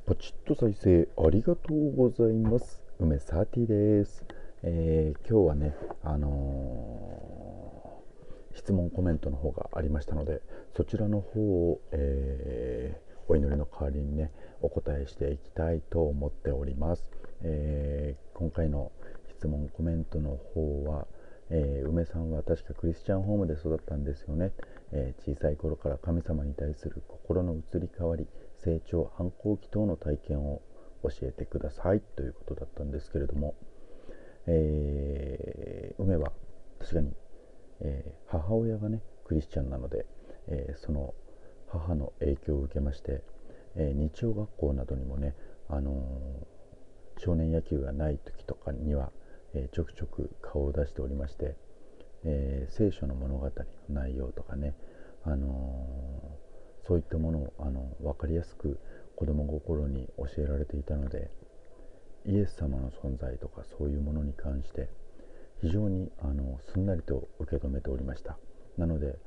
ポチッと再生ありがとうございます。梅サーティです。今日はね、質問コメントの方がありましたので、そちらの方を、お祈りの代わりにね、お答えしていきたいと思っております。今回の質問コメントの方は、梅さんは確かクリスチャンホームで育ったんですよね。小さい頃から神様に対する心の移り変わり、成長、反抗期等の体験を教えてくださいということだったんですけれども、梅は確かに、母親がねクリスチャンなので、その母の影響を受けまして、日曜学校などにもね、少年野球がない時とかには、ちょくちょく顔を出しておりまして、聖書の物語の内容とかね、そういったものを分かりやすく子供心に教えられていたので、イエス様の存在とかそういうものに関して非常にすんなりと受け止めておりました。なので、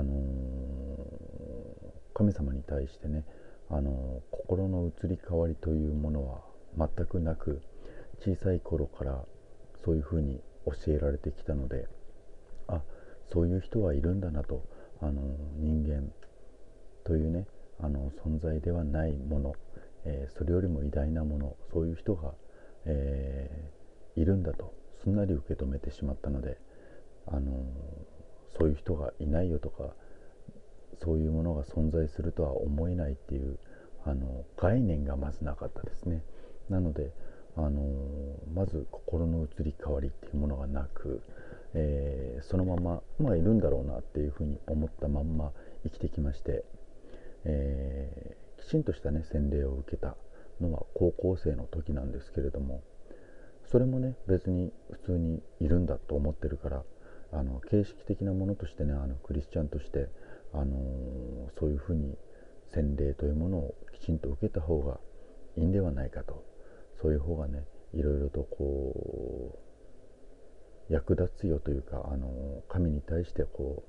神様に対してね、心の移り変わりというものは全くなく、小さい頃からそういうふうに教えられてきたので、そういう人はいるんだなと、人間というね、存在ではないもの、それよりも偉大なもの、そういう人が、いるんだとすんなり受け止めてしまったので、そういう人がいないよとか、そういうものが存在するとは思えないっていう概念がまずなかったですね。なので、まず心の移り変わりっていうものがなく、そのまま、いるんだろうなっていうふうに思ったまんま生きてきまして、きちんとしたね洗礼を受けたのは高校生の時なんですけれども、それもね別に普通にいるんだと思ってるから、形式的なものとしてね、クリスチャンとして、そういうふうに洗礼というものをきちんと受けた方がいいんではないかと、そういう方がねいろいろとこう役立つよというか、神に対して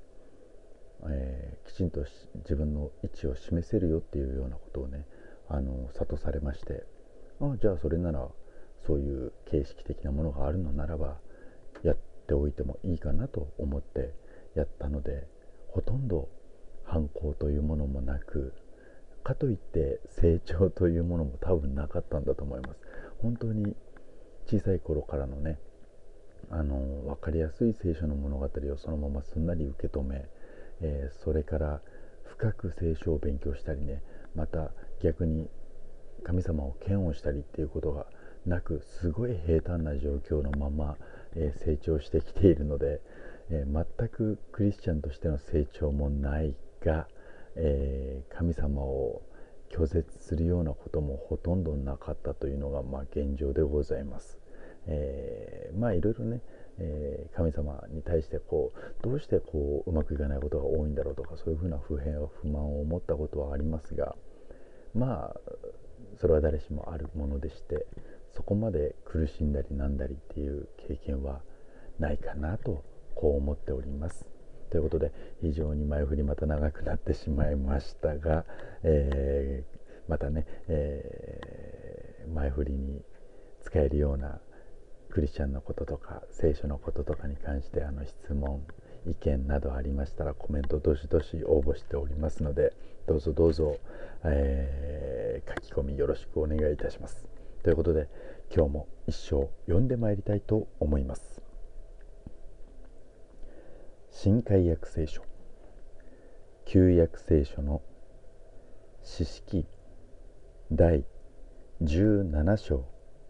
きちんと自分の位置を示せるよっていうようなことをね、諭されまして、じゃあそれならそういう形式的なものがあるのならばやっておいてもいいかなと思ってやったので、ほとんど反抗というものもなく、かといって成長というものも多分なかったんだと思います。本当に小さい頃からのね、分かりやすい聖書の物語をそのまますんなり受け止め、それから深く聖書を勉強したりね、また逆に神様を嫌悪したりっていうことがなく、すごい平坦な状況のまま、成長してきているので、全くクリスチャンとしての成長もないが、神様を拒絶するようなこともほとんどなかったというのが、現状でございます。いろいろね、神様に対してどうしてうまくいかないことが多いんだろうとか、そういうふうな不満を持ったことはありますが、それは誰しもあるものでして、そこまで苦しんだりなんだりっていう経験はないかなと思っております。ということで、非常に前振りまた長くなってしまいましたが、またね、前振りに使えるようなクリスチャンのこととか聖書のこととかに関して質問意見などありましたら、コメントどしどし応募しておりますので、どうぞどうぞ、書き込みよろしくお願いいたします。ということで、今日も一生読んでまいりたいと思います。新海約聖書、旧約聖書の詩式第17章。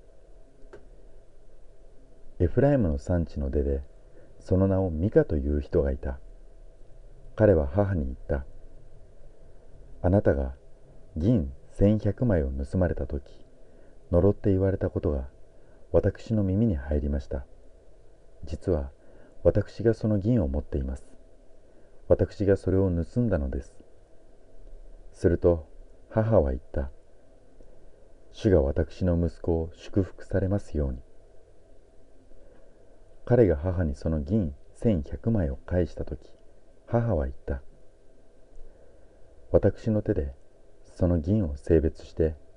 エフライムの産地の出で、その名をミカという人がいた。彼は母に言った。あなたが銀1100枚を盗まれたとき、呪って言われたことが私の耳に入りました。実は私がその銀を持っています。私がそれを盗んだのです。すると母は言った。主が私の息子を祝福されますように。彼が母にその銀1100枚を返したとき、母は言った。私の手でその銀を性別して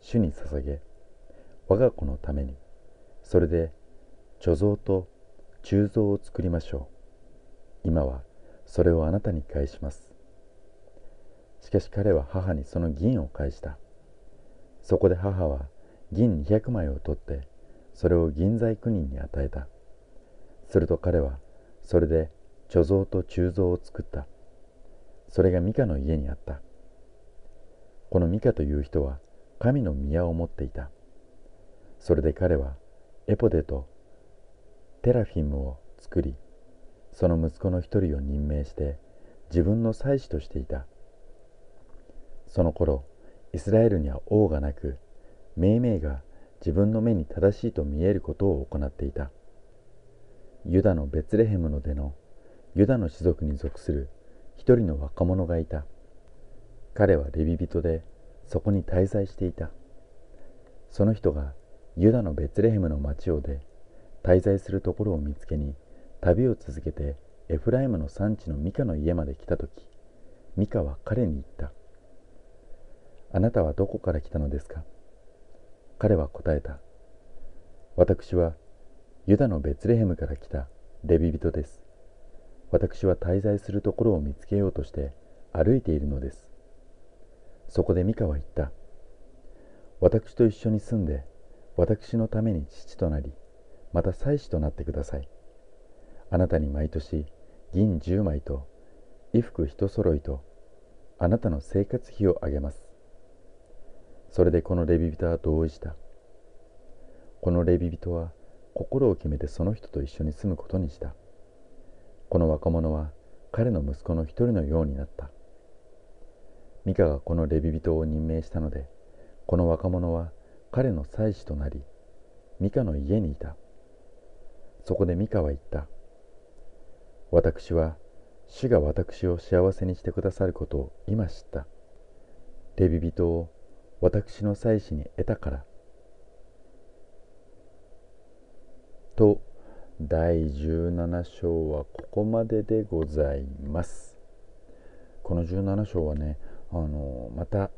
主に捧げ、我が子のために、それで貯蔵と鋳造を作りましょう。今はそれをあなたに返します。しかし彼は母にその銀を返した。そこで母は銀200枚を取って、それを銀細工人に与えた。すると彼はそれで貯蔵と鋳造を作った。それがミカの家にあった。このミカという人は神の宮を持っていた。それで彼はエポデとテラフィムを作り、その息子の一人を任命して自分の妻子としていた。その頃イスラエルには王がなく、命名が自分の目に正しいと見えることを行っていた。ユダのベツレヘムの出のユダの氏族に属する一人の若者がいた。彼はレビ人でそこに滞在していた。その人がユダのベツレヘムの町を出、滞在するところを見つけに旅を続けてエフライムの産地のミカの家まで来たとき、ミカは彼に言った。あなたはどこから来たのですか？彼は答えた。私はユダのベツレヘムから来たレビ人です。私は滞在するところを見つけようとして歩いているのです。そこでミカは言った。私と一緒に住んで、私のために父となり、また妻子となってください。あなたに毎年銀10枚と衣服一揃いとあなたの生活費をあげます。それでこのレビ人は同意した。このレビ人は心を決めてその人と一緒に住むことにした。この若者は彼の息子の一人のようになった。ミカがこのレビ人を任命したので、この若者は彼の妻子となり、ミカの家にいた。そこでミカは言った。私は主が私を幸せにしてくださることを今知った。レビ人を私の妻子に得たから。と、第17章はここまででございます。この17章はね、また、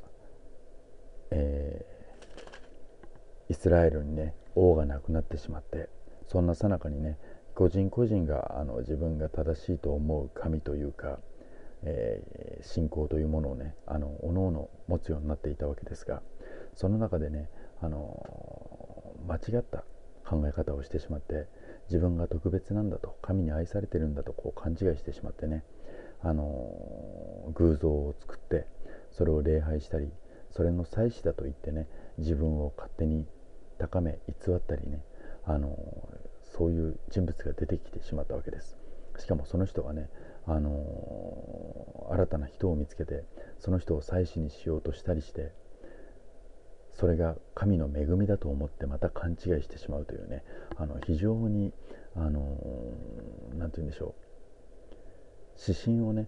イスラエルにね、王がなくなってしまって、そんな最中にね、個人個人が自分が正しいと思う神というか、信仰というものをね、おのおの持つようになっていたわけですが、その中でね、間違った考え方をしてしまって、自分が特別なんだと、神に愛されてるんだとこう勘違いしてしまってね、偶像を作ってそれを礼拝したり、それの祭司だと言ってね、自分を勝手に高め偽ったりね、そういう人物が出てきてしまったわけです。しかもその人がね、新たな人を見つけてその人を祭司にしようとしたりして、それが神の恵みだと思ってまた勘違いしてしまうというね、非常になんて言うんでしょう、指針をね、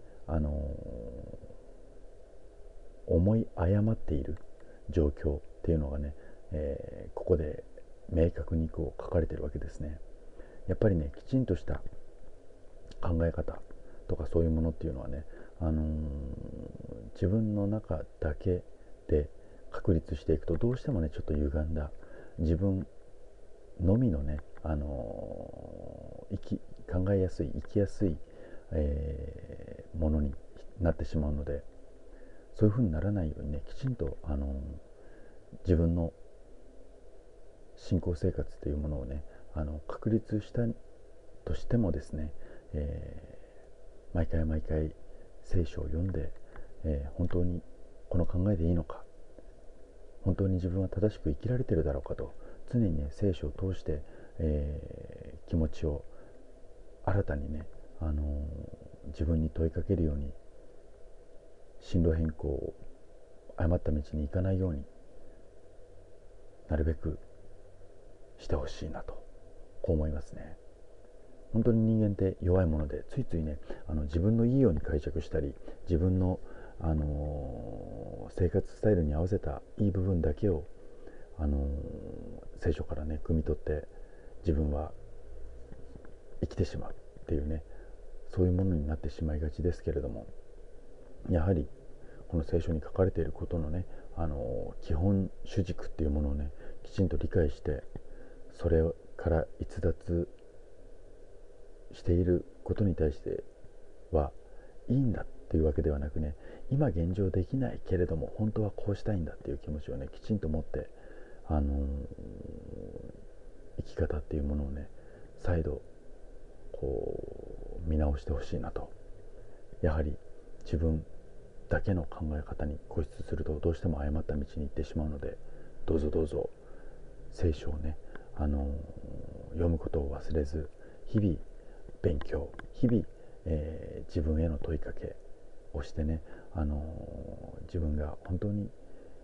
思い誤っている状況っていうのがね、ここで明確にこう書かれているわけですね。やっぱりね、きちんとした考え方とかそういうものっていうのはね、自分の中だけで確立していくと、どうしてもねちょっと歪んだ自分のみのね、考えやすい生きやすい、ものになってしまうので、そういうふうにならないようにね、きちんと自分の信仰生活というものをね、確立したとしてもですね、毎回毎回聖書を読んで、本当にこの考えでいいのか、本当に自分は正しく生きられているだろうかと、常にね聖書を通して、気持ちを新たにね、自分に問いかけるように、進路変更を誤った道に行かないようになるべくしてほしいなと、こう思いますね。本当に人間って弱いもので、ついついね、自分のいいように解釈したり、自分の、生活スタイルに合わせたいい部分だけを、聖書からね汲み取って自分は生きてしまうっていうね、そういうものになってしまいがちですけれども、やはりこの聖書に書かれていることのね、 基本主軸っていうものをねきちんと理解して、それから逸脱していることに対してはいいんだっていうわけではなくね、今現状できないけれども本当はこうしたいんだっていう気持ちをねきちんと持って、生き方っていうものをね再度見直してほしいなと。やはり自分だけの考え方に固執するとどうしても誤った道に行ってしまうので、どうぞ聖書をね、読むことを忘れず、日々勉強、日々、自分への問いかけをしてね、自分が本当に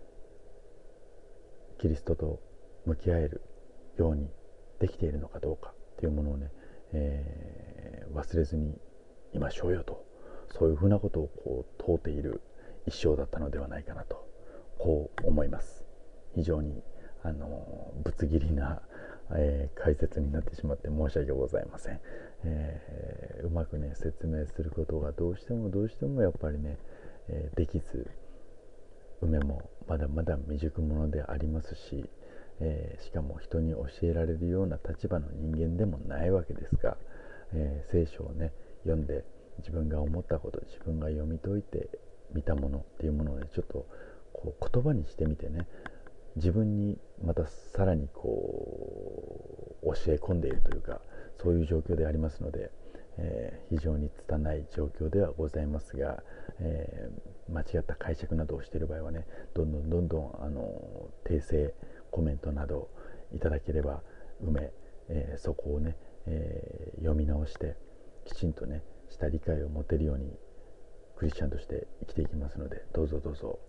キリストと向き合えるようにできているのかどうかっていうものをね、忘れずにいましょうよと、そういうふうなことを問うている一生だったのではないかなと思います。非常にぶつ切りな、解説になってしまって申し訳ございません。うまくね説明することがどうしてもやっぱりね、できず、梅もまだまだ未熟者でありますし、しかも人に教えられるような立場の人間でもないわけですが、聖書をね読んで自分が思ったこと、自分が読み解いてみたものっていうものをねちょっと言葉にしてみてね、自分にまたさらに教え込んでいるというか、そういう状況でありますので、非常に拙い状況ではございますが、間違った解釈などをしている場合はね、どんどん訂正コメントなどいただければそこをね、読み直してきちんとねした理解を持てるようにクリスチャンとして生きていきますので、どうぞ、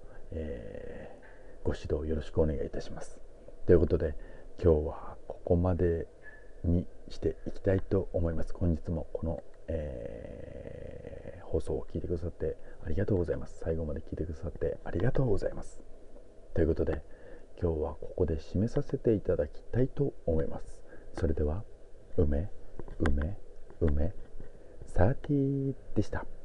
ご指導よろしくお願いいたします。ということで今日はここまでにしていきたいと思います。本日もこの、放送を聞いてくださってありがとうございます。最後まで聞いてくださってありがとうございます。ということで今日はここで締めさせていただきたいと思います。それでは、30でした。